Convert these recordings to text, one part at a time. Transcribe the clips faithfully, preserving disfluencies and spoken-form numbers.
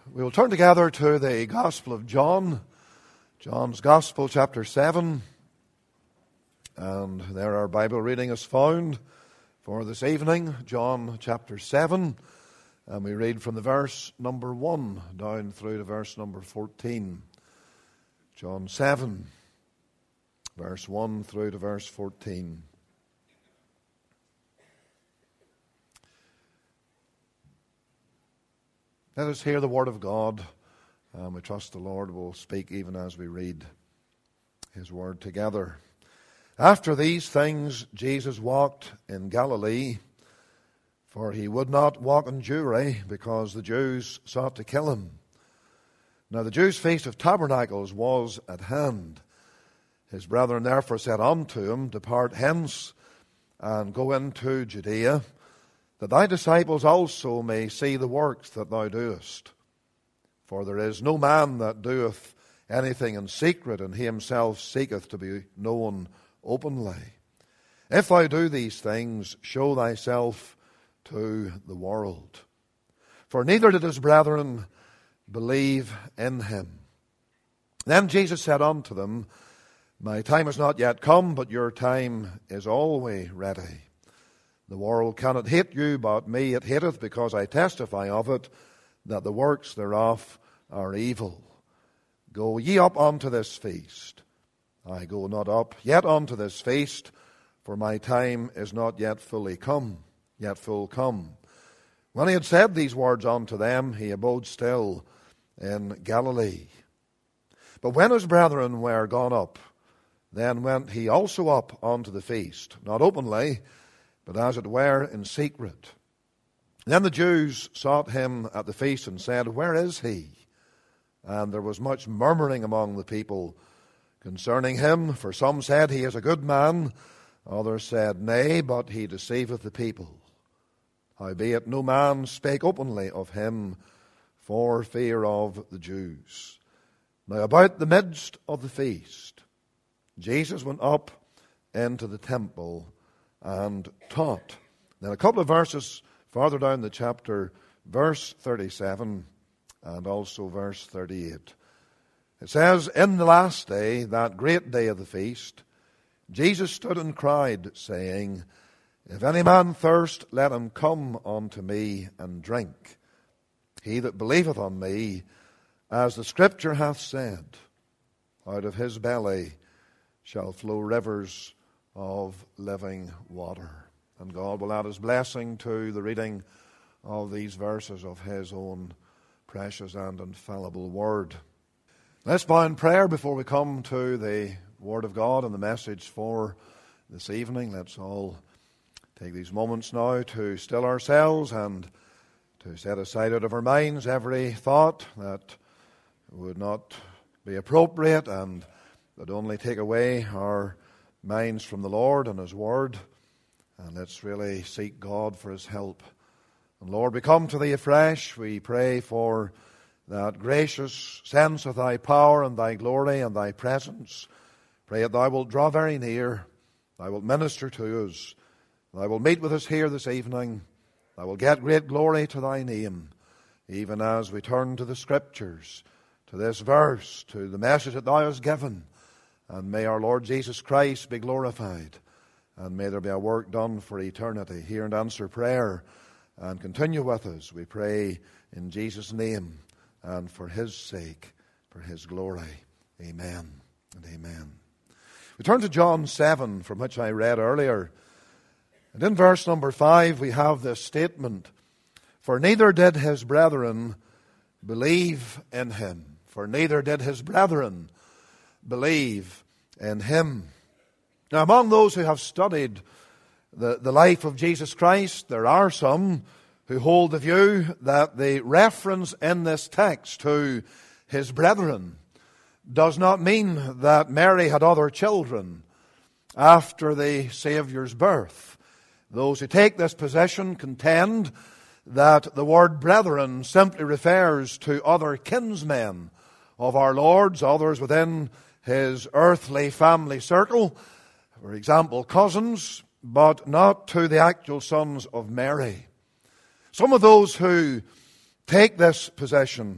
We will turn together to the Gospel of John, John's Gospel, chapter seven. And there our Bible reading is found for this evening, John chapter seven. And we read from the verse number one down through to verse number fourteen. John seven, verse one through to verse fourteen. Let us hear the word of God, and we trust the Lord will speak even as we read his word together. After these things, Jesus walked in Galilee, for he would not walk in Jewry, because the Jews sought to kill him. Now the Jews' feast of tabernacles was at hand. His brethren therefore said unto him, Depart hence, and go into Judea, that thy disciples also may see the works that thou doest. For there is no man that doeth anything in secret, and he himself seeketh to be known openly. If thou do these things, show thyself to the world. For neither did his brethren believe in him. Then Jesus said unto them, My time is not yet come, but your time is always ready. The world cannot hate you, but me it hateth, because I testify of it, that the works thereof are evil. Go ye up unto this feast. I go not up yet unto this feast, for my time is not yet fully come, yet full come. When he had said these words unto them, he abode still in Galilee. But when his brethren were gone up, then went he also up unto the feast, not openly, but as it were in secret. Then the Jews sought him at the feast and said, Where is he? And there was much murmuring among the people concerning him, for some said, He is a good man. Others said, Nay, but he deceiveth the people. Howbeit no man spake openly of him for fear of the Jews. Now about the midst of the feast, Jesus went up into the temple and taught. Then a couple of verses farther down the chapter, verse thirty-seven and also verse thirty-eight. It says, In the last day, that great day of the feast, Jesus stood and cried, saying, If any man thirst, let him come unto me and drink. He that believeth on me, as the Scripture hath said, out of his belly shall flow rivers of living water. And God will add his blessing to the reading of these verses of his own precious and infallible word. Let's bow in prayer before we come to the word of God and the message for this evening. Let's all take these moments now to still ourselves and to set aside out of our minds every thought that would not be appropriate and that only take away our minds from the Lord and his word. And let's really seek God for his help. And Lord, we come to thee afresh. We pray for that gracious sense of thy power and thy glory and thy presence. Pray that thou wilt draw very near. Thou wilt minister to us. Thou wilt meet with us here this evening. Thou wilt get great glory to thy name, even as we turn to the Scriptures, to this verse, to the message that thou hast given. And may our Lord Jesus Christ be glorified. And may there be a work done for eternity. Hear and answer prayer. And continue with us, we pray, in Jesus' name. And for his sake, for his glory. Amen and amen. We turn to John seven, from which I read earlier. And in verse number five, we have this statement. For neither did his brethren believe in him. For neither did his brethren believe in him. Now, among those who have studied the, the life of Jesus Christ, there are some who hold the view that the reference in this text to his brethren does not mean that Mary had other children after the Saviour's birth. Those who take this position contend that the word brethren simply refers to other kinsmen of our Lord's, others within his earthly family circle, for example, cousins, but not to the actual sons of Mary. Some of those who take this position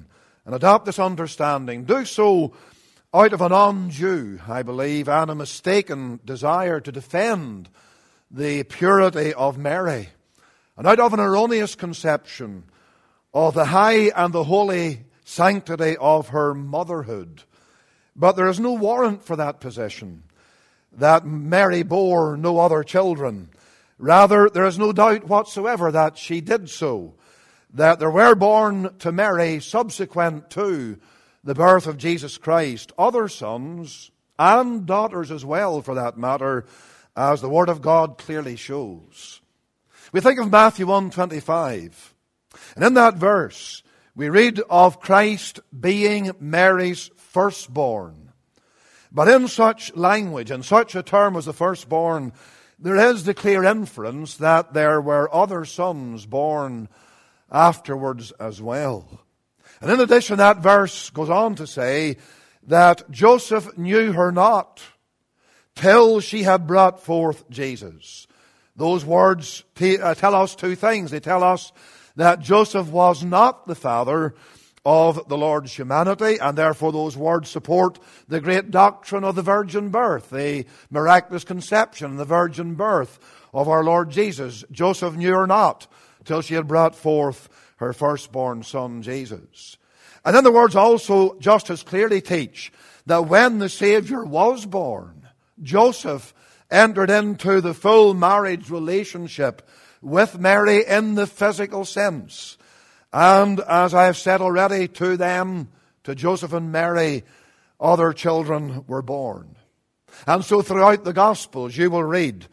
and adopt this understanding, do so out of an undue, I believe, and a mistaken desire to defend the purity of Mary, and out of an erroneous conception of the high and the holy sanctity of her motherhood. But there is no warrant for that position, that Mary bore no other children. Rather, there is no doubt whatsoever that she did so, that there were born to Mary, subsequent to the birth of Jesus Christ, other sons and daughters as well, for that matter, as the Word of God clearly shows. We think of Matthew one twenty-five, and in that verse we read of Christ being Mary's firstborn. But in such language, in such a term as the firstborn, there is the clear inference that there were other sons born afterwards as well. And in addition, that verse goes on to say that Joseph knew her not till she had brought forth Jesus. Those words t- uh, tell us two things. They tell us that Joseph was not the father of the Lord's humanity, and therefore those words support the great doctrine of the virgin birth, the miraculous conception, the virgin birth of our Lord Jesus. Joseph knew her not till she had brought forth her firstborn son, Jesus. And then the words also just as clearly teach that when the Savior was born, Joseph entered into the full marriage relationship with Mary in the physical sense. And as I have said already, to them, to Joseph and Mary, other children were born. And so throughout the Gospels you will read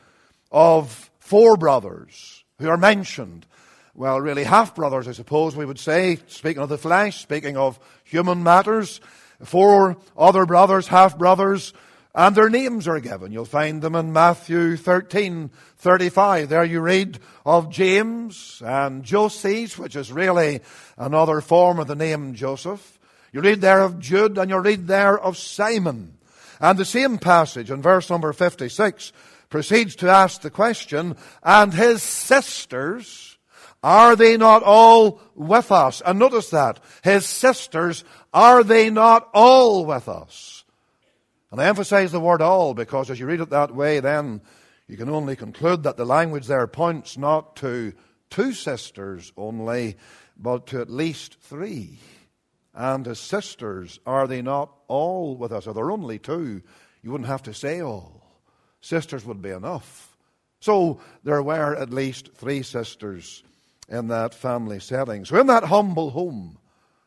of four brothers who are mentioned. Well, really half-brothers, I suppose we would say, speaking of the flesh, speaking of human matters. Four other brothers, half-brothers, and their names are given. You'll find them in Matthew thirteen thirty-five. There you read of James and Joses, which is really another form of the name Joseph. You read there of Jude, and you read there of Simon. And the same passage in verse number fifty-six proceeds to ask the question, and his sisters, are they not all with us? And notice that, his sisters, are they not all with us? And I emphasize the word all, because as you read it that way, then you can only conclude that the language there points not to two sisters only, but to at least three. And his sisters, are they not all with us? Are there only two? You wouldn't have to say all. Sisters would be enough. So there were at least three sisters in that family setting. So in that humble home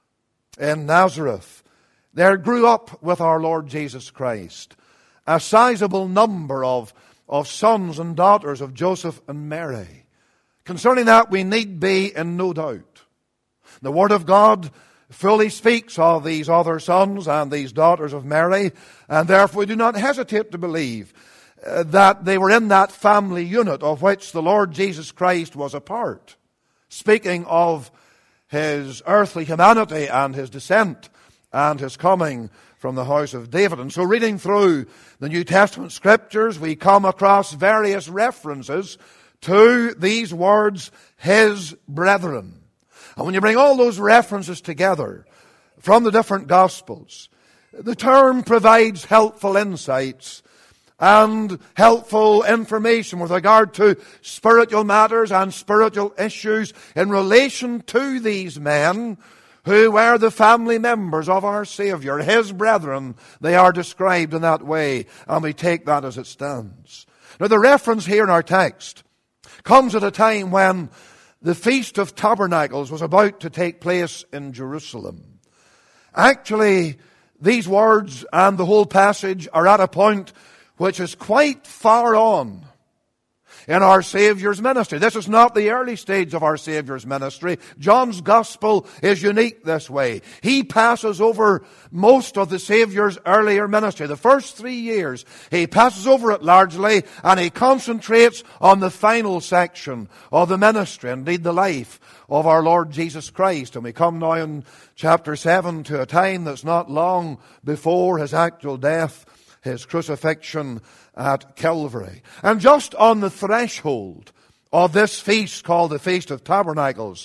in Nazareth, there grew up with our Lord Jesus Christ a sizable number of, of sons and daughters of Joseph and Mary. Concerning that, we need be in no doubt. The Word of God fully speaks of these other sons and these daughters of Mary, and therefore we do not hesitate to believe uh, that they were in that family unit of which the Lord Jesus Christ was a part. Speaking of his earthly humanity and his descent and his coming from the house of David. And so reading through the New Testament scriptures, we come across various references to these words, his brethren. And when you bring all those references together from the different Gospels, the term provides helpful insights and helpful information with regard to spiritual matters and spiritual issues in relation to these men who were the family members of our Savior, his brethren. They are described in that way, and we take that as it stands. Now, the reference here in our text comes at a time when the Feast of Tabernacles was about to take place in Jerusalem. Actually, these words and the whole passage are at a point which is quite far on in our Savior's ministry. This is not the early stage of our Savior's ministry. John's Gospel is unique this way. He passes over most of the Savior's earlier ministry. The first three years, he passes over it largely, and he concentrates on the final section of the ministry, indeed the life of our Lord Jesus Christ. And we come now in chapter seven to a time that's not long before his actual death, his crucifixion at Calvary. And just on the threshold of this feast called the Feast of Tabernacles,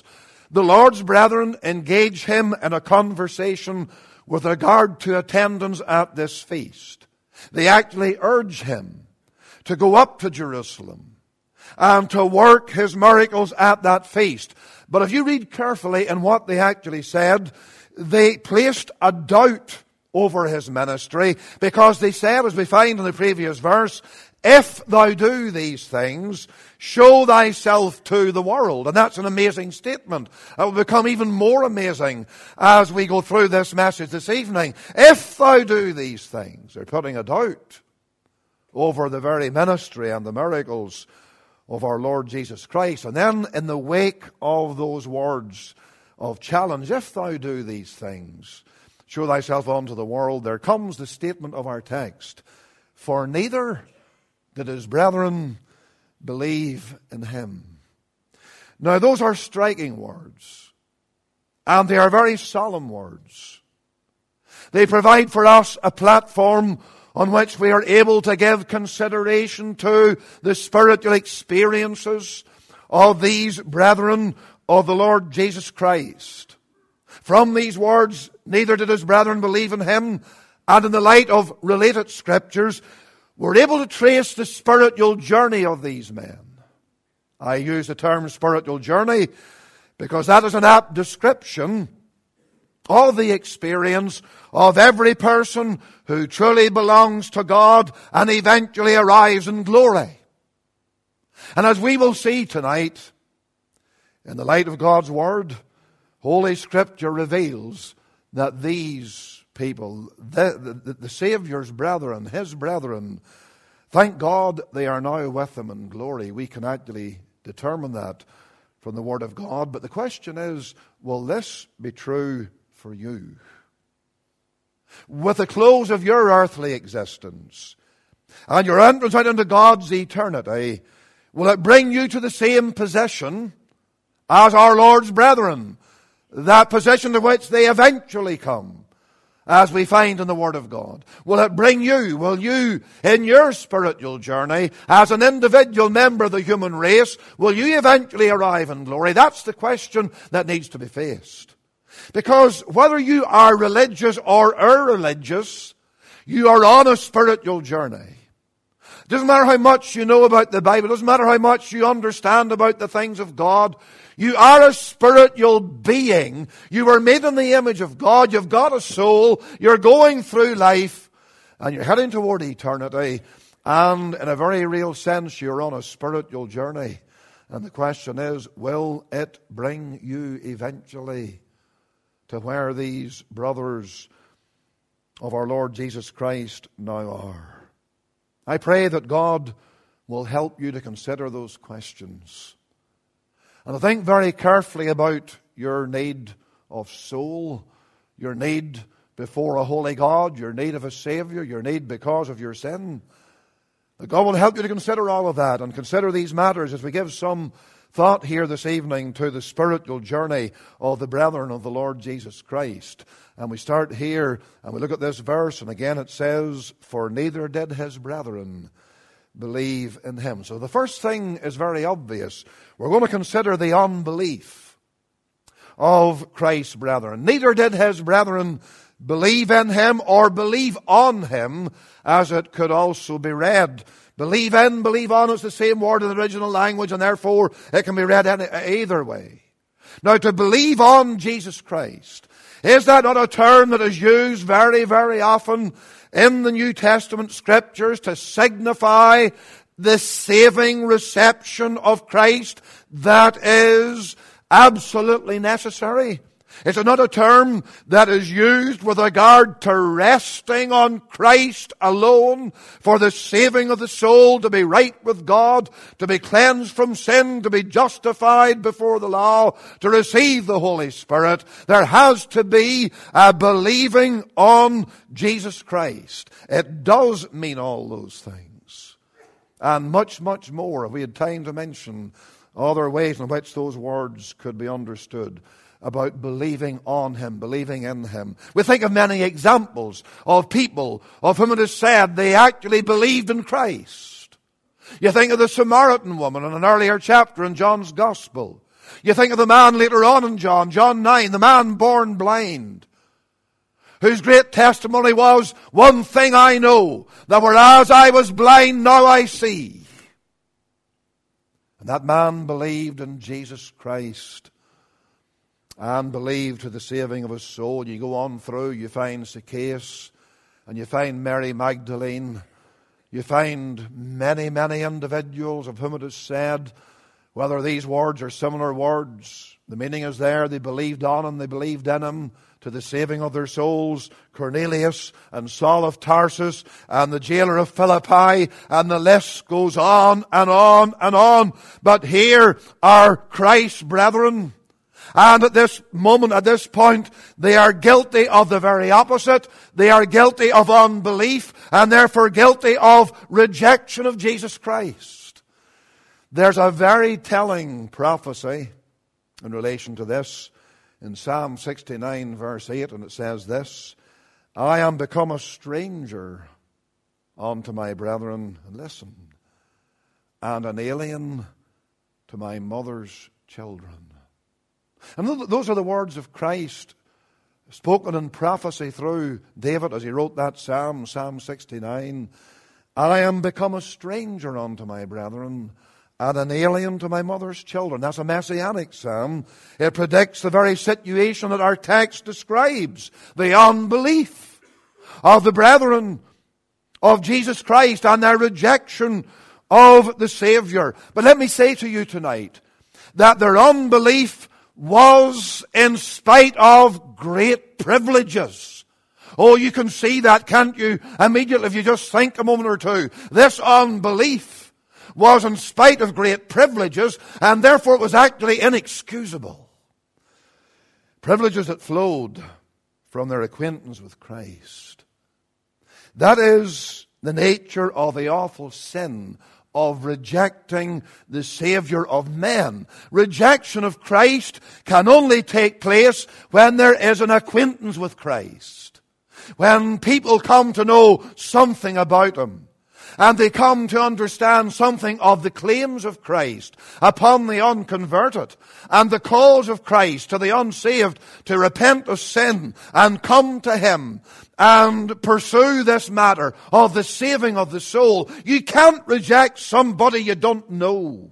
the Lord's brethren engage him in a conversation with regard to attendance at this feast. They actually urge him to go up to Jerusalem and to work his miracles at that feast. But if you read carefully in what they actually said, they placed a doubt over his ministry, because they said, as we find in the previous verse, if thou do these things, show thyself to the world. And that's an amazing statement. It will become even more amazing as we go through this message this evening. If thou do these things, they're putting a doubt over the very ministry and the miracles of our Lord Jesus Christ. And then in the wake of those words of challenge, if thou do these things, show thyself unto the world, there comes the statement of our text, for neither did his brethren believe in him. Now those are striking words, and they are very solemn words. They provide for us a platform on which we are able to give consideration to the spiritual experiences of these brethren of the Lord Jesus Christ. From these words, neither did his brethren believe in him, and in the light of related scriptures, we're able to trace the spiritual journey of these men. I use the term spiritual journey because that is an apt description of the experience of every person who truly belongs to God and eventually arrives in glory. And as we will see tonight, in the light of God's Word, Holy Scripture reveals that these people, the, the, the Saviour's brethren, his brethren, thank God they are now with him in glory. We can actually determine that from the Word of God. But the question is, will this be true for you? With the close of your earthly existence and your entrance out into God's eternity, will it bring you to the same position as our Lord's brethren? That position to which they eventually come, as we find in the Word of God. Will it bring you, will you, in your spiritual journey, as an individual member of the human race, will you eventually arrive in glory? That's the question that needs to be faced. Because whether you are religious or irreligious, you are on a spiritual journey. It doesn't matter how much you know about the Bible, it doesn't matter how much you understand about the things of God. You are a spiritual being. You were made in the image of God. You've got a soul. You're going through life and you're heading toward eternity. And in a very real sense, you're on a spiritual journey. And the question is, will it bring you eventually to where these brothers of our Lord Jesus Christ now are? I pray that God will help you to consider those questions. And I think very carefully about your need of soul, your need before a holy God, your need of a Savior, your need because of your sin. That God will help you to consider all of that and consider these matters as we give some thought here this evening to the spiritual journey of the brethren of the Lord Jesus Christ. And we start here and we look at this verse, and again it says, for neither did his brethren believe in him. So the first thing is very obvious. We're going to consider the unbelief of Christ's brethren. Neither did his brethren believe in him or believe on him, as it could also be read. Believe in, believe on is the same word in the original language, and therefore it can be read any, either way. Now, to believe on Jesus Christ, is that not a term that is used very, very often in the New Testament Scriptures to signify the saving reception of Christ that is absolutely necessary? Is it not a term that is used with regard to resting on Christ alone for the saving of the soul, to be right with God, to be cleansed from sin, to be justified before the law, to receive the Holy Spirit? There has to be a believing on Jesus Christ. It does mean all those things. And much, much more, if we had time to mention other ways in which those words could be understood about believing on him, believing in him. We think of many examples of people of whom it is said they actually believed in Christ. You think of the Samaritan woman in an earlier chapter in John's Gospel, You think of the man later on in John, John nine, the man born blind, whose great testimony was, one thing I know, that whereas I was blind, now I see. And that man believed in Jesus Christ and believed to the saving of his soul. You go on through, you find Zacchaeus, and you find Mary Magdalene. You find many, many individuals of whom it is said, whether these words are similar words, the meaning is there, they believed on him, they believed in him, to the saving of their souls. Cornelius and Saul of Tarsus and the jailer of Philippi, and the list goes on and on and on. But here are Christ's brethren, and at this moment, at this point, they are guilty of the very opposite. They are guilty of unbelief, and therefore guilty of rejection of Jesus Christ. There's a very telling prophecy in relation to this in Psalm sixty-nine verse eight, and it says this, I am become a stranger unto my brethren, and listen, and an alien to my mother's children. And those are the words of Christ spoken in prophecy through David as he wrote that psalm, Psalm sixty-nine. I am become a stranger unto my brethren, and an alien to my mother's children. That's a messianic psalm. It predicts the very situation that our text describes. The unbelief of the brethren of Jesus Christ and their rejection of the Savior. But let me say to you tonight that their unbelief was in spite of great privileges. Oh, you can see that, can't you? Immediately, if you just think a moment or two. This unbelief was in spite of great privileges, and therefore it was actually inexcusable. Privileges that flowed from their acquaintance with Christ. That is the nature of the awful sin of rejecting the Savior of men. Rejection of Christ can only take place when there is an acquaintance with Christ. When people come to know something about Him, and they come to understand something of the claims of Christ upon the unconverted, and the calls of Christ to the unsaved to repent of sin and come to Him and pursue this matter of the saving of the soul. You can't reject somebody you don't know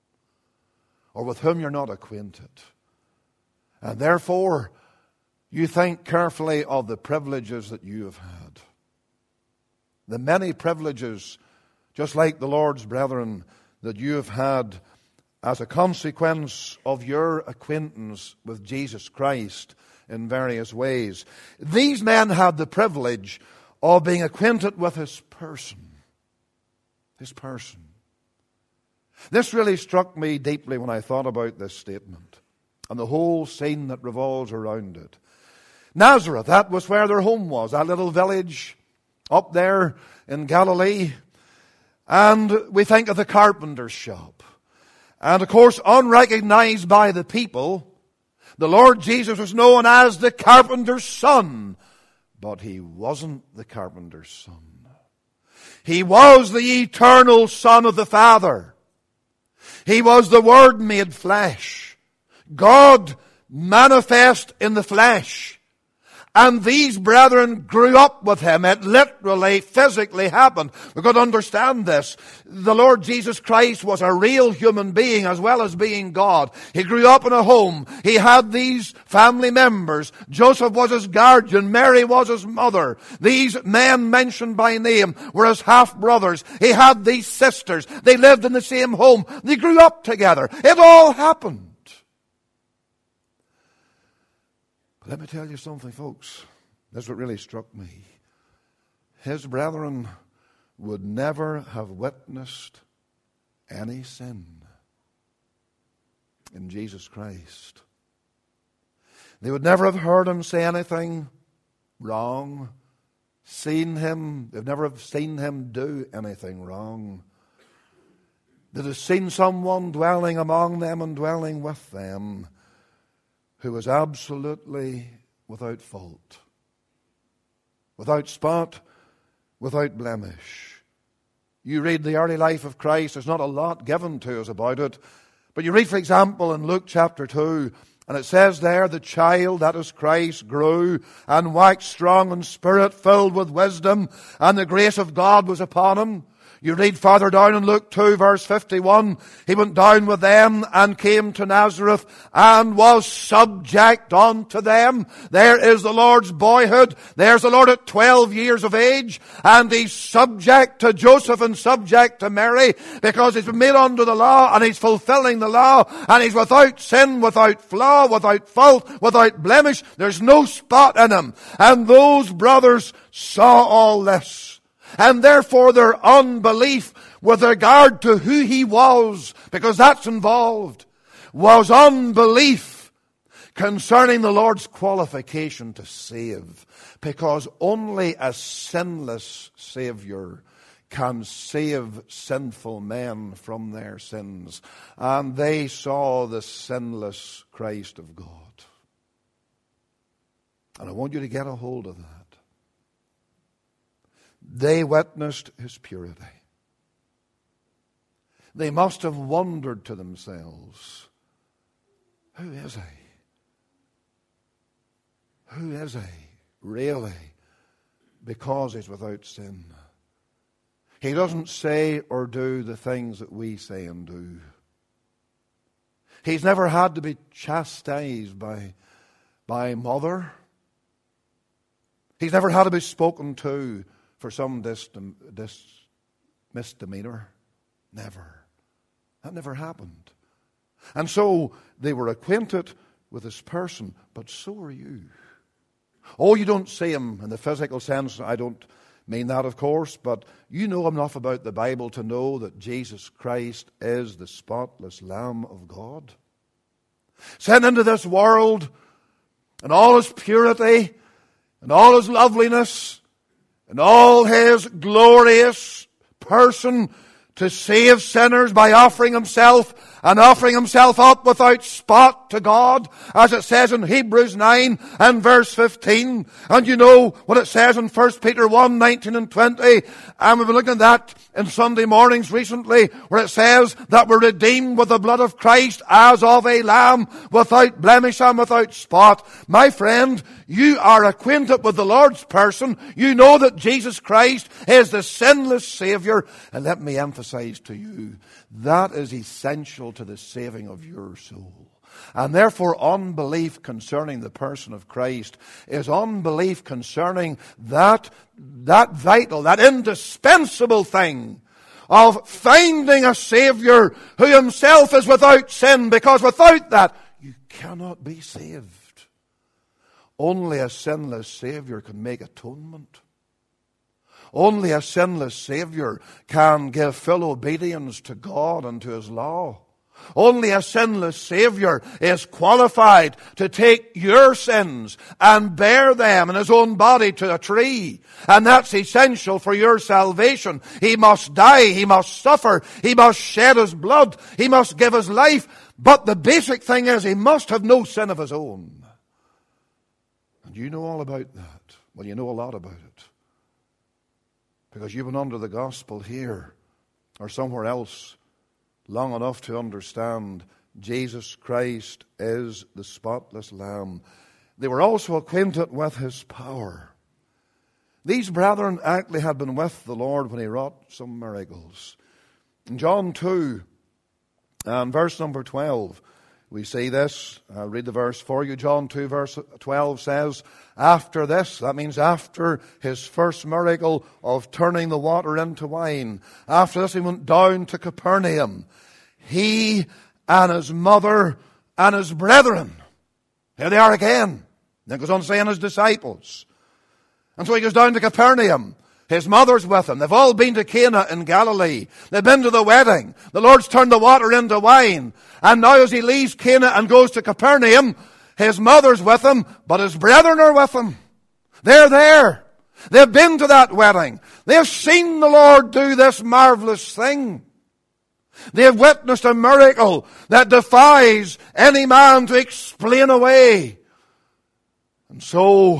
or with whom you're not acquainted. And therefore, you think carefully of the privileges that you have had. The many privileges, just like the Lord's brethren, that you have had as a consequence of your acquaintance with Jesus Christ in various ways. These men had the privilege of being acquainted with His person. His person. This really struck me deeply when I thought about this statement and the whole scene that revolves around it. Nazareth, that was where their home was, that little village up there in Galilee. And we think of the carpenter's shop. And of course, unrecognized by the people, the Lord Jesus was known as the carpenter's son. But He wasn't the carpenter's son. He was the eternal Son of the Father. He was the Word made flesh. God manifest in the flesh. And these brethren grew up with Him. It literally, physically happened. We've got to understand this. The Lord Jesus Christ was a real human being as well as being God. He grew up in a home. He had these family members. Joseph was his guardian. Mary was his mother. These men mentioned by name were his half-brothers. He had these sisters. They lived in the same home. They grew up together. It all happened. Let me tell you something, folks. This is what really struck me. His brethren would never have witnessed any sin in Jesus Christ. They would never have heard Him say anything wrong, seen Him. They'd never have seen Him do anything wrong. They'd have seen someone dwelling among them and dwelling with them who was absolutely without fault, without spot, without blemish. You read the early life of Christ, there's not a lot given to us about it, But you read, for example, in Luke chapter two, and it says there, the child, that is Christ, grew and waxed strong in spirit, filled with wisdom, and the grace of God was upon him. You read farther down in Luke two, verse fifty-one, he went down with them and came to Nazareth and was subject unto them. There is the Lord's boyhood. There's the Lord at twelve years of age, and he's subject to Joseph and subject to Mary because he's been made under the law and he's fulfilling the law, and he's without sin, without flaw, without fault, without blemish. There's no spot in him. And those brothers saw all this. And therefore their unbelief with regard to who he was, because that's involved, was unbelief concerning the Lord's qualification to save. Because only a sinless Savior can save sinful men from their sins. And they saw the sinless Christ of God. And I want you to get a hold of that. They witnessed his purity. They must have wondered to themselves, who is he? Who is he, really? Because he's without sin. He doesn't say or do the things that we say and do. He's never had to be chastised by, by mother. He's never had to be spoken to for some dis- dis- misdemeanor. Never. That never happened. And so they were acquainted with his person, but so are you. Oh, you don't see him in the physical sense. I don't mean that, of course, but you know enough about the Bible to know that Jesus Christ is the spotless Lamb of God, sent into this world in all his purity and all his loveliness and all his glorious person to save sinners by offering himself and offering himself up without spot to God, as it says in Hebrews nine and verse fifteen. And you know what it says in First Peter one, nineteen and twenty. And we've been looking at that in Sunday mornings recently, where it says that we're redeemed with the blood of Christ as of a lamb, without blemish and without spot. My friend, you are acquainted with the Lord's person. You know that Jesus Christ is the sinless Savior. And let me emphasize to you, that is essential to the saving of your soul. And therefore unbelief concerning the person of Christ is unbelief concerning that, that vital, that indispensable thing of finding a Savior who himself is without sin, because without that you cannot be saved. Only a sinless Savior can make atonement. Only a sinless Savior can give full obedience to God and to his law. Only a sinless Savior is qualified to take your sins and bear them in his own body to a tree. And that's essential for your salvation. He must die, he must suffer, he must shed his blood, he must give his life. But the basic thing is he must have no sin of his own. And you know all about that. Well, you know a lot about it, because you've been under the gospel here or somewhere else long enough to understand Jesus Christ is the spotless Lamb. They were also acquainted with his power. These brethren actually had been with the Lord when he wrought some miracles. In John two and verse number twelve, we see this. I'll read the verse for you. John two verse twelve says, after this, that means after his first miracle of turning the water into wine, after this he went down to Capernaum. He and his mother and his brethren. Here they are again. Then goes on to say, and his disciples. And so he goes down to Capernaum. His mother's with him. They've all been to Cana in Galilee. They've been to the wedding. The Lord's turned the water into wine. And now as he leaves Cana and goes to Capernaum, his mother's with him, but his brethren are with him. They're there. They've been to that wedding. They've seen the Lord do this marvelous thing. They have witnessed a miracle that defies any man to explain away. And so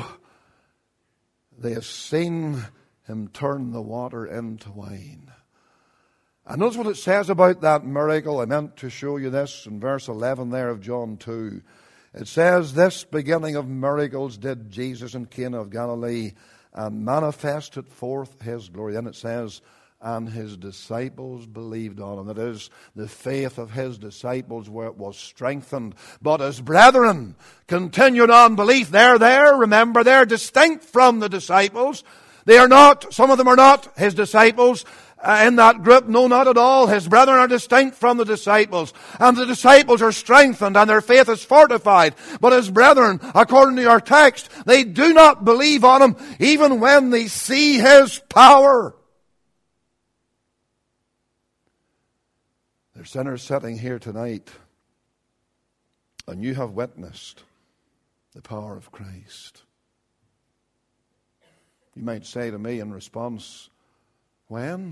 they have seen him turn the water into wine. And notice what it says about that miracle. I meant to show you this in verse eleven there of John two. It says, "This beginning of miracles did Jesus in Cana of Galilee, and manifested forth his glory." Then it says, "And his disciples believed on him." That is, the faith of his disciples where it was strengthened. But his brethren continued on belief. They're there, remember, they're distinct from the disciples. They are not, some of them are not his disciples. Uh, in that group, no, not at all. His brethren are distinct from the disciples. And the disciples are strengthened and their faith is fortified. But his brethren, according to our text, they do not believe on him even when they see his power. There's sinners sitting here tonight, and you have witnessed the power of Christ. You might say to me in response, when?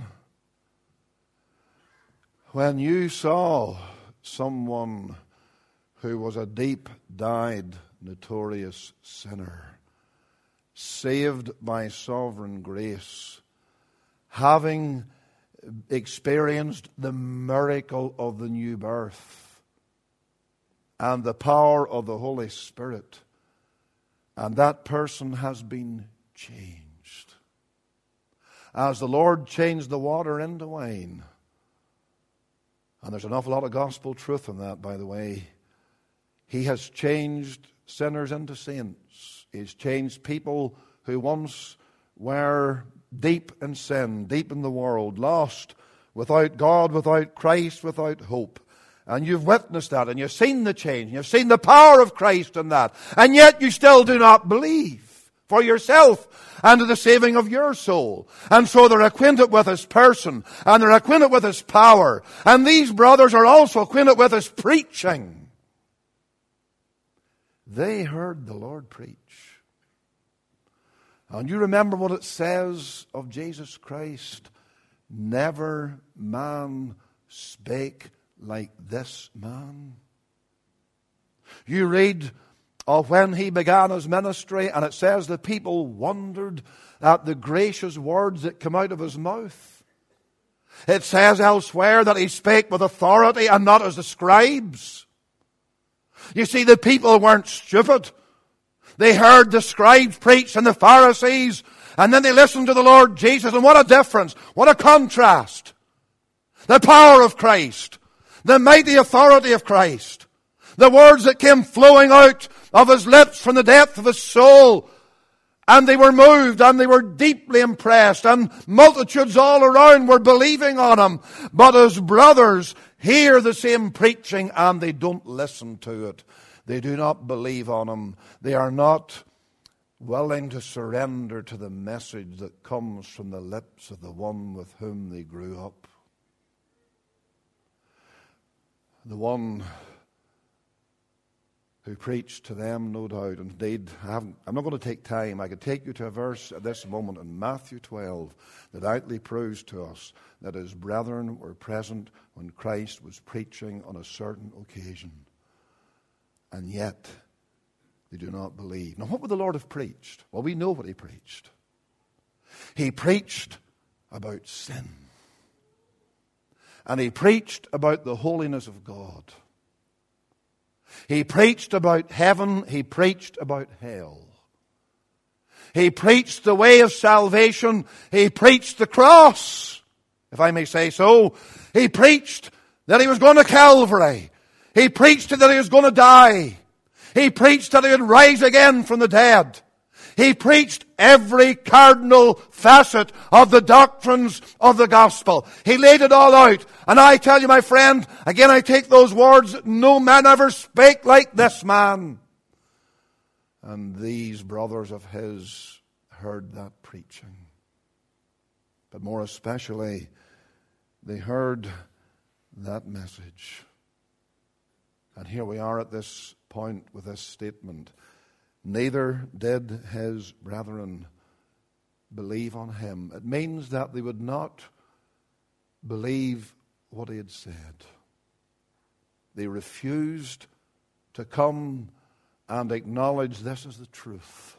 When you saw someone who was a deep-dyed, notorious sinner, saved by sovereign grace, having experienced the miracle of the new birth and the power of the Holy Spirit, and that person has been changed. As the Lord changed the water into wine, and there's an awful lot of gospel truth in that, by the way, He has changed sinners into saints. He's changed people who once were deep in sin, deep in the world, lost, without God, without Christ, without hope. And you've witnessed that, and you've seen the change, and you've seen the power of Christ in that, and yet you still do not believe for yourself and to the saving of your soul. And so they're acquainted with his person, and they're acquainted with his power, and these brothers are also acquainted with his preaching. They heard the Lord preach. And you remember what it says of Jesus Christ: "Never man spake like this man." You read of when he began his ministry, and it says the people wondered at the gracious words that come out of his mouth. It says elsewhere that he spake with authority and not as the scribes. You see, the people weren't stupid. They heard the scribes preach and the Pharisees, and then they listened to the Lord Jesus, and what a difference, what a contrast. The power of Christ, the mighty authority of Christ, the words that came flowing out of his lips from the depth of his soul. And they were moved, and they were deeply impressed, and multitudes all around were believing on him. But his brothers hear the same preaching, and they don't listen to it. They do not believe on him. They are not willing to surrender to the message that comes from the lips of the one with whom they grew up. The one who preached to them, no doubt. Indeed, I haven't, I'm not going to take time. I could take you to a verse at this moment in Matthew twelve that outly proves to us that his brethren were present when Christ was preaching on a certain occasion. And yet, they do not believe. Now, what would the Lord have preached? Well, we know what he preached. He preached about sin. And he preached about the holiness of God. He preached about heaven. He preached about hell. He preached the way of salvation. He preached the cross, if I may say so. He preached that he was going to Calvary. He preached that he was going to die. He preached that he would rise again from the dead. He preached every cardinal facet of the doctrines of the gospel. He laid it all out. And I tell you, my friend, again I take those words, no man ever spake like this man. And these brothers of his heard that preaching. But more especially, they heard that message. And here we are at this point with this statement. Neither did his brethren believe on him. It means that they would not believe what he had said. They refused to come and acknowledge this is the truth.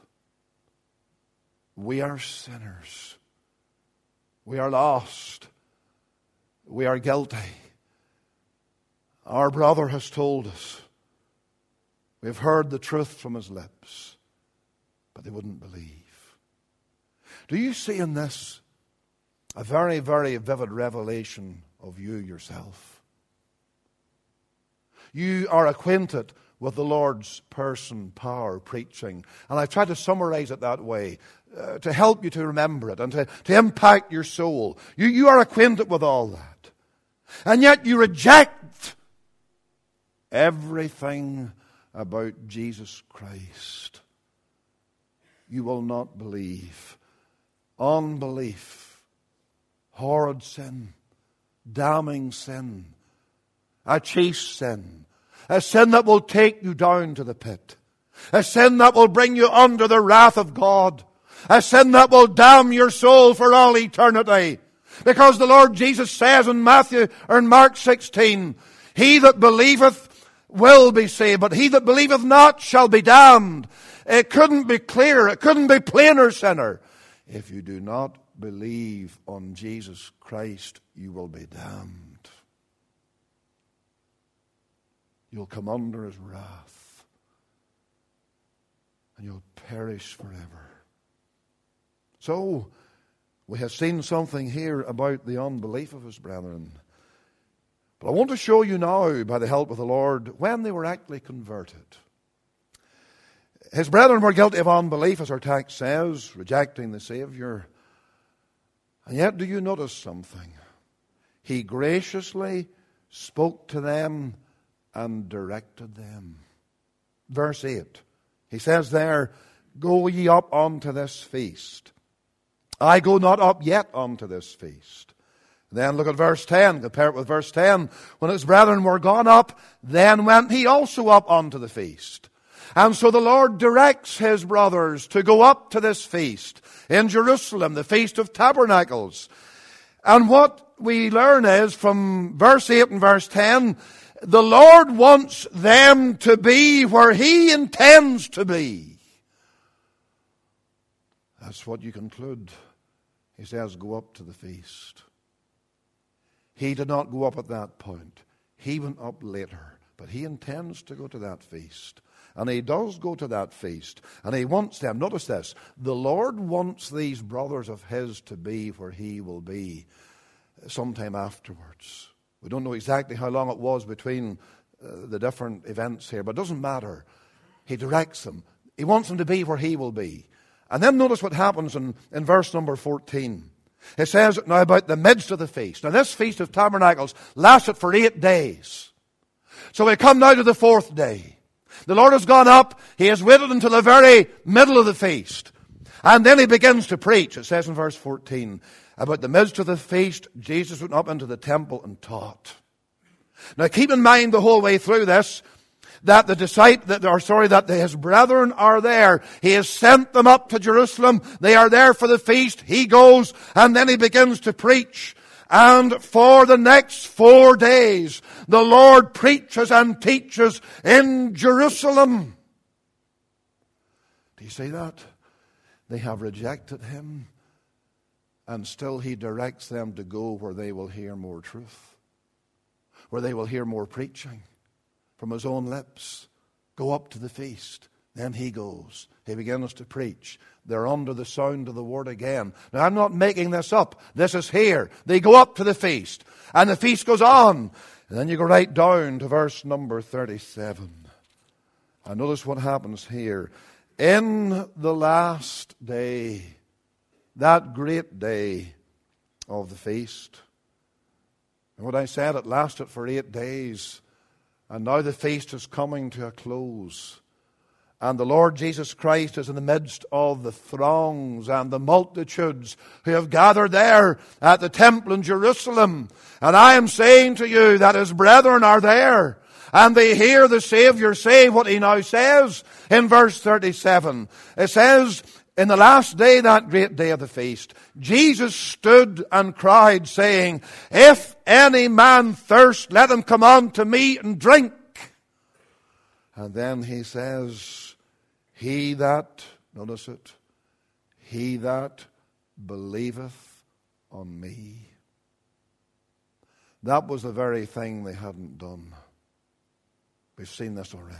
We are sinners. We are lost. We are guilty. Our brother has told us. We've heard the truth from his lips, but they wouldn't believe. Do you see in this a very, very vivid revelation of you yourself? You are acquainted with the Lord's person, power, preaching. And I've tried to summarize it that way uh, to help you to remember it and to, to impact your soul. You, you are acquainted with all that. And yet you reject everything about Jesus Christ. You will not believe. Unbelief, horrid sin, damning sin, a chief sin, a sin that will take you down to the pit, a sin that will bring you under the wrath of God, a sin that will damn your soul for all eternity. Because the Lord Jesus says in Matthew or in Mark sixteen, he that believeth will be saved, but he that believeth not shall be damned. It couldn't be clearer, it couldn't be plainer, sinner. If you do not believe on Jesus Christ, you will be damned. You'll come under his wrath, and you'll perish forever. So, we have seen something here about the unbelief of his brethren. But I want to show you now, by the help of the Lord, when they were actually converted. His brethren were guilty of unbelief, as our text says, rejecting the Savior. And yet, do you notice something? He graciously spoke to them and directed them. Verse eight. He says there, go ye up unto this feast. I go not up yet unto this feast. Then look at verse ten. Compare it with verse ten. When his brethren were gone up, then went he also up unto the feast. And so the Lord directs his brothers to go up to this feast in Jerusalem, the Feast of Tabernacles. And what we learn is from verse eight and verse ten, the Lord wants them to be where he intends to be. That's what you conclude. He says, go up to the feast. He did not go up at that point. He went up later. But he intends to go to that feast. And he does go to that feast. And he wants them, notice this, the Lord wants these brothers of his to be where he will be sometime afterwards. We don't know exactly how long it was between uh, the different events here, but it doesn't matter. He directs them. He wants them to be where he will be. And then notice what happens in, in verse number fourteen. It says, now about the midst of the feast. Now this Feast of Tabernacles lasted for eight days. So we come now to the fourth day. The Lord has gone up. He has waited until the very middle of the feast. And then he begins to preach. It says in verse fourteen, about the midst of the feast, Jesus went up into the temple and taught. Now keep in mind the whole way through this, that the disciples, that, or sorry, that his brethren are there. He has sent them up to Jerusalem. They are there for the feast. He goes, and then he begins to preach. And for the next four days, the Lord preaches and teaches in Jerusalem. Do you see that? They have rejected him, and still he directs them to go where they will hear more truth, where they will hear more preaching from his own lips. Go up to the feast. Then he goes. He begins to preach. They're under the sound of the word again. Now, I'm not making this up. This is here. They go up to the feast. And the feast goes on. And then you go right down to verse number thirty-seven. And notice what happens here. In the last day, that great day of the feast. And what I said, it lasted for eight days. And now the feast is coming to a close. And the Lord Jesus Christ is in the midst of the throngs and the multitudes who have gathered there at the temple in Jerusalem. And I am saying to you that his brethren are there. And they hear the Savior say what he now says in verse thirty-seven. It says, in the last day, that great day of the feast, Jesus stood and cried, saying, if any man thirst, let him come unto me and drink. And then he says, he that, notice it, he that believeth on me. That was the very thing they hadn't done. We've seen this already.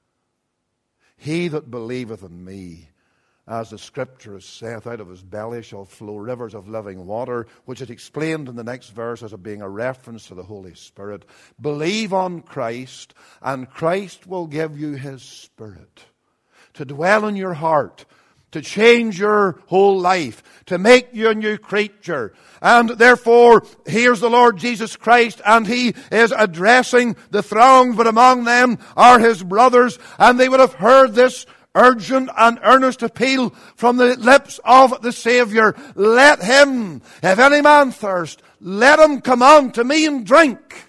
He that believeth in me, as the Scripture has saith, out of his belly shall flow rivers of living water, which is explained in the next verse as being a reference to the Holy Spirit. Believe on Christ, and Christ will give you his Spirit to dwell in your heart, to change your whole life, to make you a new creature. And therefore, here's the Lord Jesus Christ, and he is addressing the throng, but among them are his brothers, and they would have heard this urgent and earnest appeal from the lips of the Savior. Let him, if any man thirst, let him come unto me and drink.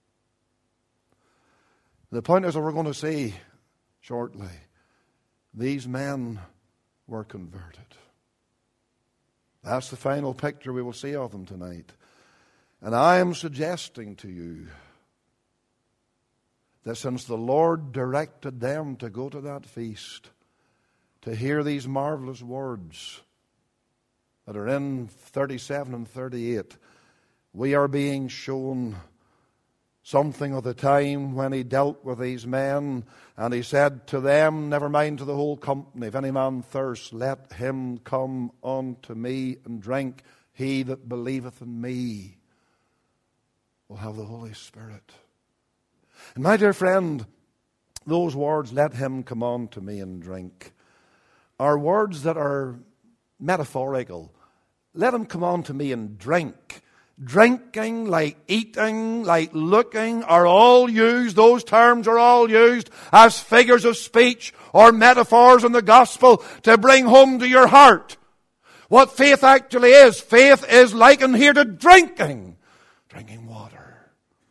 The point is, that we're going to see shortly, these men were converted. That's the final picture we will see of them tonight. And I am suggesting to you that since the Lord directed them to go to that feast, to hear these marvelous words that are in thirty-seven and thirty-eight, we are being shown something of the time when he dealt with these men, and he said to them, never mind to the whole company, if any man thirst, let him come unto me and drink. He that believeth in me will have the Holy Spirit. And my dear friend, those words, let him come unto me and drink, are words that are metaphorical. Let him come unto me and drink. Drinking, like eating, like looking, are all used, those terms are all used as figures of speech or metaphors in the gospel to bring home to your heart what faith actually is. Faith is likened here to drinking. Drinking water.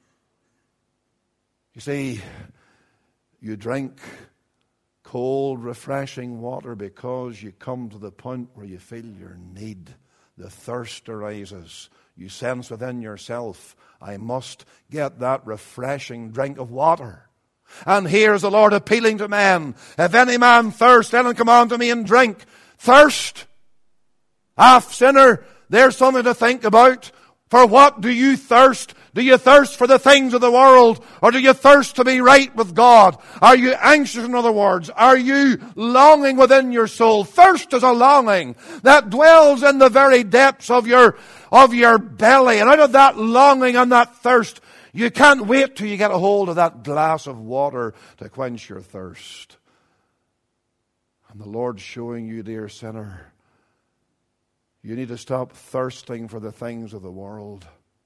You see, you drink cold, refreshing water because you come to the point where you feel your need. The thirst arises. You sense within yourself, I must get that refreshing drink of water. And here's the Lord appealing to men. If any man thirst, let him come unto me and drink. Thirst? Half sinner, there's something to think about. For what do you thirst? Do you thirst for the things of the world? Or do you thirst to be right with God? Are you anxious, in other words? Are you longing within your soul? Thirst is a longing that dwells in the very depths of your, of your belly. And out of that longing and that thirst, you can't wait till you get a hold of that glass of water to quench your thirst. And the Lord's showing you, dear sinner, you need to stop thirsting for the things of the world.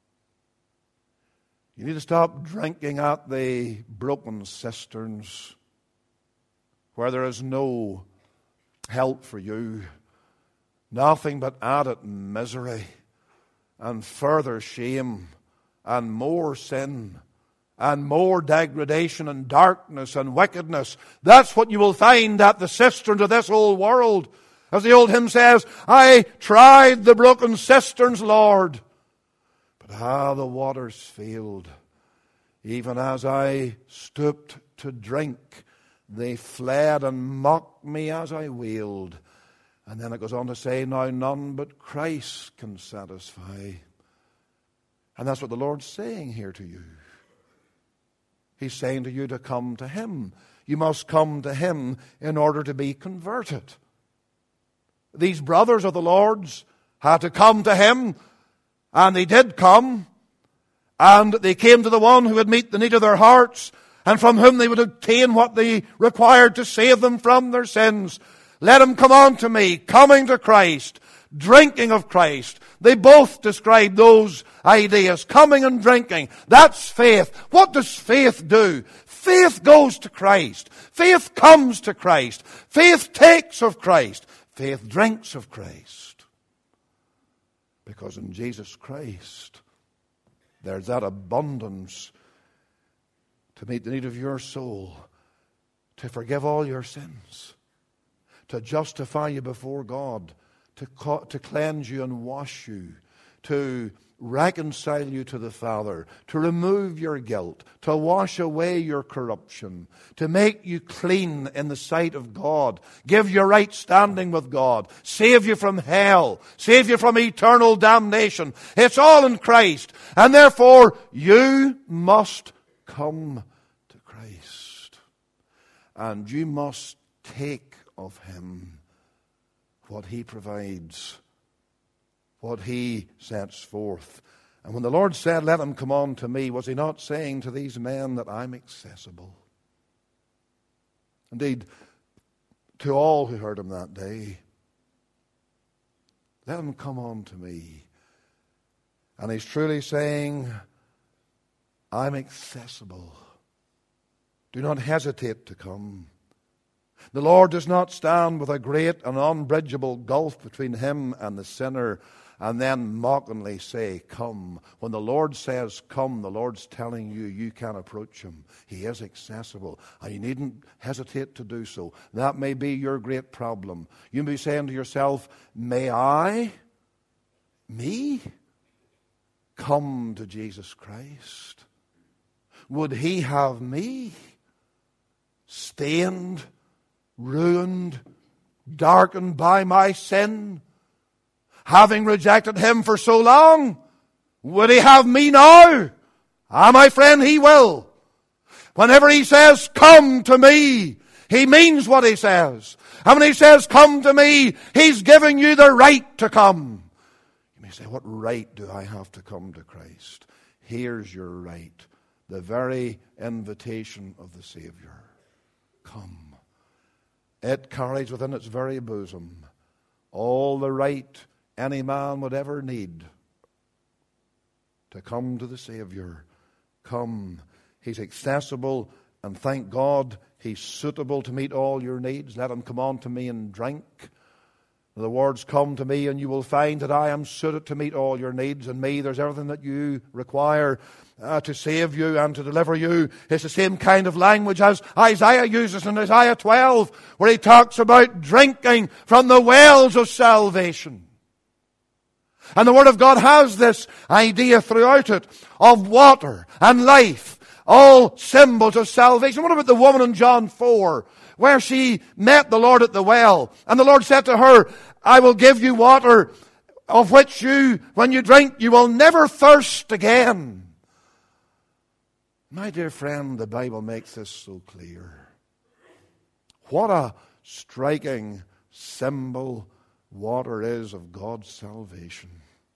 You need to stop drinking at the broken cisterns where there is no help for you. Nothing but added misery and further shame and more sin and more degradation and darkness and wickedness. That's what you will find at the cisterns of this old world. As the old hymn says, I tried the broken cisterns, Lord, but ah, the waters failed. Even as I stooped to drink, they fled and mocked me as I wailed. And then it goes on to say, now none but Christ can satisfy. And that's what the Lord's saying here to you. He's saying to you to come to him. You must come to him in order to be converted. These brothers of the Lord's had to come to him, and they did come, and they came to the one who would meet the need of their hearts, and from whom they would obtain what they required to save them from their sins. Let him come unto me, coming to Christ, drinking of Christ. They both describe those ideas, coming and drinking. That's faith. What does faith do? Faith goes to Christ. Faith comes to Christ. Faith takes of Christ. Faith drinks of Christ. Because in Jesus Christ, there's that abundance to meet the need of your soul, to forgive all your sins, to justify you before God, to, to cleanse you and wash you, to reconcile you to the Father, to remove your guilt, to wash away your corruption, to make you clean in the sight of God, give you right standing with God, save you from hell, save you from eternal damnation. It's all in Christ. And therefore, you must come to Christ. And you must take of Him what He provides, what He sets forth. And when the Lord said, let him come on to me, was He not saying to these men that I'm accessible? Indeed, to all who heard Him that day, let him come on to me. And He's truly saying, I'm accessible. Do not hesitate to come. The Lord does not stand with a great and unbridgeable gulf between Him and the sinner and then mockingly say, come. When the Lord says come, the Lord's telling you, you can approach Him. He is accessible, and you needn't hesitate to do so. That may be your great problem. You may be saying to yourself, may I, me, come to Jesus Christ? Would He have me stained, ruined, darkened by my sin, having rejected Him for so long? Would He have me now? Ah, my friend, He will. Whenever He says, come to me, He means what He says. And when He says, come to me, He's giving you the right to come. You may say, what right do I have to come to Christ? Here's your right. The very invitation of the Savior. Come. It carries within its very bosom all the right any man would ever need to come to the Savior. Come. He's accessible, and thank God He's suitable to meet all your needs. Let Him come on to me and drink. The words, come to me and you will find that I am suited to meet all your needs. In me there's everything that you require uh, to save you and to deliver you. It's the same kind of language as Isaiah uses in Isaiah twelve, where he talks about drinking from the wells of salvation. And the Word of God has this idea throughout it of water and life, all symbols of salvation. What about the woman in John four, where she met the Lord at the well, and the Lord said to her, I will give you water of which you, when you drink, you will never thirst again. My dear friend, the Bible makes this so clear. What a striking symbol water is of God's salvation.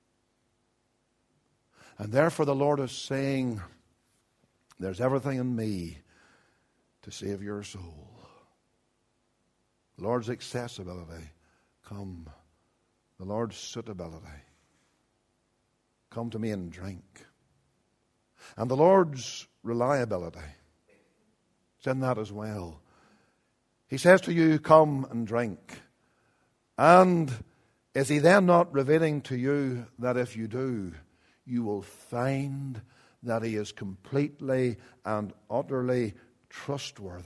And therefore the Lord is saying, there's everything in me to save your soul. The Lord's accessibility, come. The Lord's suitability, come to me and drink. And the Lord's reliability, it's in that as well. He says to you, come and drink. And is He then not revealing to you that if you do, you will find that He is completely and utterly trustworthy?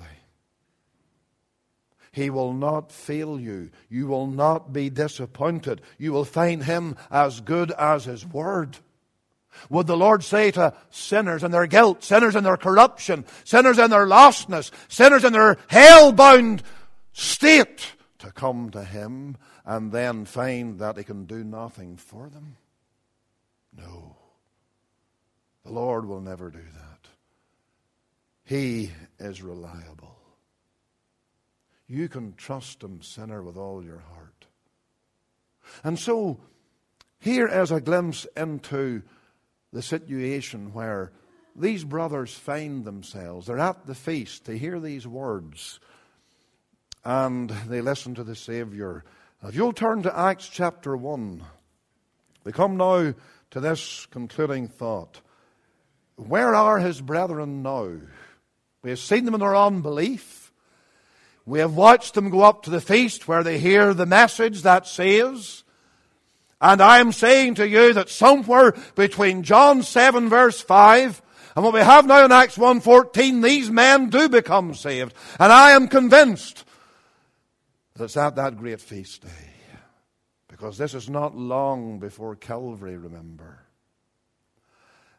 He will not fail you. You will not be disappointed. You will find Him as good as His Word. Would the Lord say to sinners in their guilt, sinners in their corruption, sinners in their lostness, sinners in their hell-bound state, to come to Him and then find that He can do nothing for them? No. The Lord will never do that. He is reliable. You can trust Him, sinner, with all your heart. And so, here is a glimpse into the situation where these brothers find themselves. They're at the feast. They hear these words. And they listen to the Savior. If you'll turn to Acts chapter one, we come now to this concluding thought. Where are His brethren now? We have seen them in their unbelief. We have watched them go up to the feast where they hear the message that saves. And I am saying to you that somewhere between John seven verse five and what we have now in Acts one fourteen, these men do become saved. And I am convinced that it's at that great feast day. Because this is not long before Calvary, remember.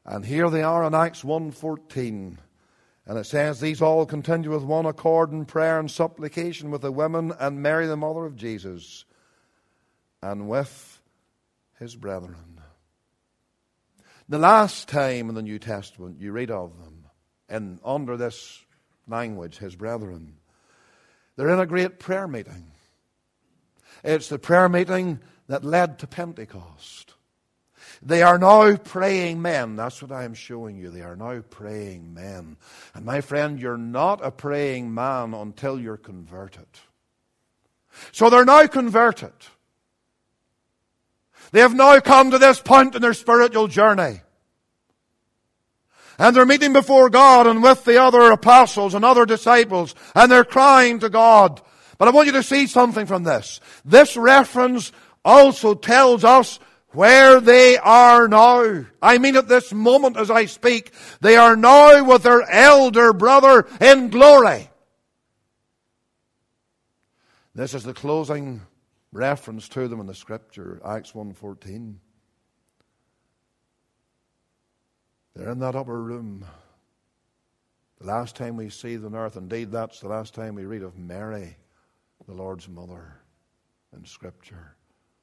And here they are in Acts one fourteen. And it says, these all continue with one accord in prayer and supplication with the women and Mary, the mother of Jesus, and with his brethren. The last time in the New Testament you read of them, and under this language, his brethren, they're in a great prayer meeting. It's the prayer meeting that led to Pentecost. They are now praying men. That's what I am showing you. They are now praying men. And my friend, you're not a praying man until you're converted. So they're now converted. They have now come to this point in their spiritual journey. And they're meeting before God and with the other apostles and other disciples. And they're crying to God. But I want you to see something from this. This reference also tells us where they are now. I mean at this moment as I speak, they are now with their elder brother in glory. This is the closing reference to them in the Scripture, Acts one fourteen. They're in that upper room. The last time we see them on earth, indeed that's the last time we read of Mary, the Lord's mother, in Scripture.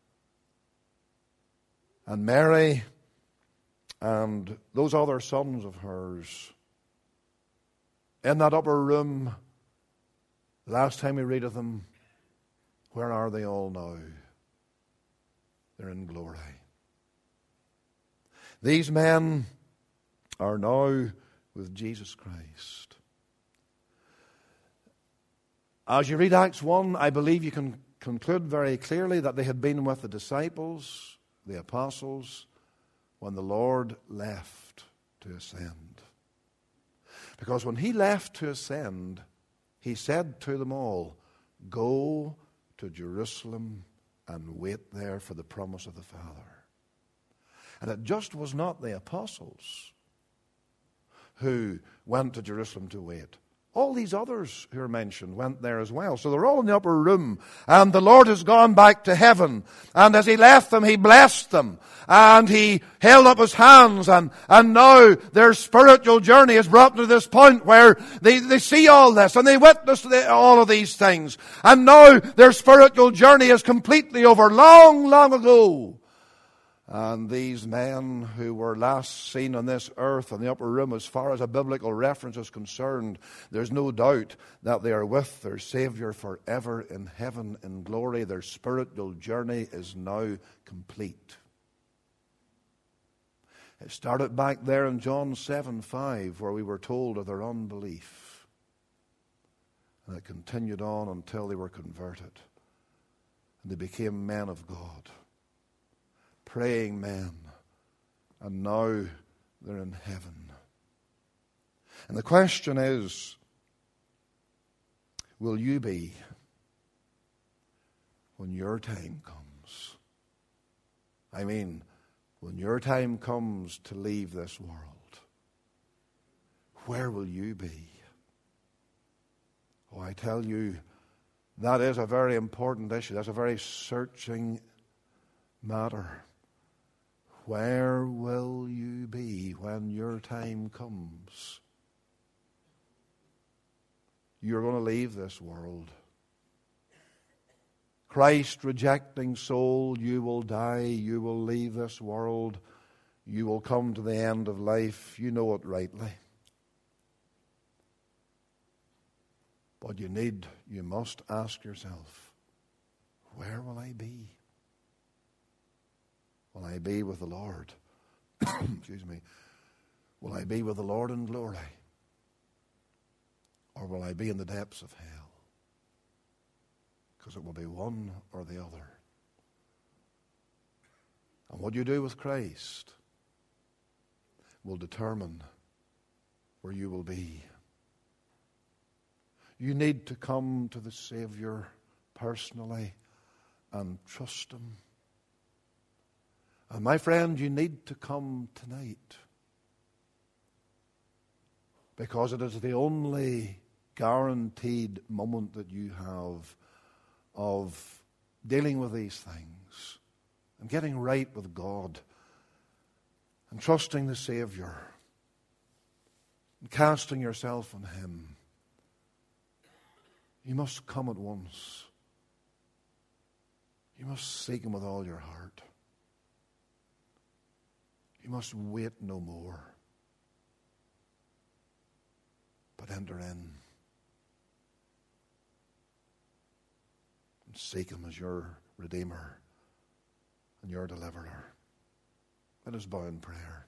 And Mary and those other sons of hers in that upper room, the last time we read of them, where are they all now? They're in glory. These men are now with Jesus Christ. As you read Acts one, I believe you can conclude very clearly that they had been with the disciples, the apostles, when the Lord left to ascend. Because when he left to ascend, he said to them all, go to Jerusalem and wait there for the promise of the Father. And it just was not the apostles who went to Jerusalem to wait. All these others who are mentioned went there as well. So they're all in the upper room. And the Lord has gone back to heaven. And as he left them, he blessed them. And he held up his hands. And, and now their spiritual journey is brought to this point where they, they see all this. And they witness the, all of these things. And now their spiritual journey is completely over. Long, long ago. And these men who were last seen on this earth in the upper room, as far as a biblical reference is concerned, there's no doubt that they are with their Savior forever in heaven in glory. Their spiritual journey is now complete. It started back there in John seven five, where we were told of their unbelief. And it continued on until they were converted. And they became men of God. Praying men, and now they're in heaven. And the question is, will you be when your time comes? I mean, when your time comes to leave this world, where will you be? Oh, I tell you, that is a very important issue. That's a very searching matter. Where will you be when your time comes? You're going to leave this world. Christ rejecting soul, you will die, you will leave this world, you will come to the end of life. You know it rightly. But you need, you must ask yourself, where will I be? Will I be with the Lord? Excuse me. Will I be with the Lord in glory? Or will I be in the depths of hell? Because it will be one or the other. And what you do with Christ will determine where you will be. You need to come to the Savior personally and trust Him. And my friend, you need to come tonight. Because it is the only guaranteed moment that you have of dealing with these things and getting right with God and trusting the Savior and casting yourself on Him, you must come at once. You must seek Him with all your heart. You must wait no more, but enter in and seek Him as your Redeemer and your Deliverer. Let us bow in prayer.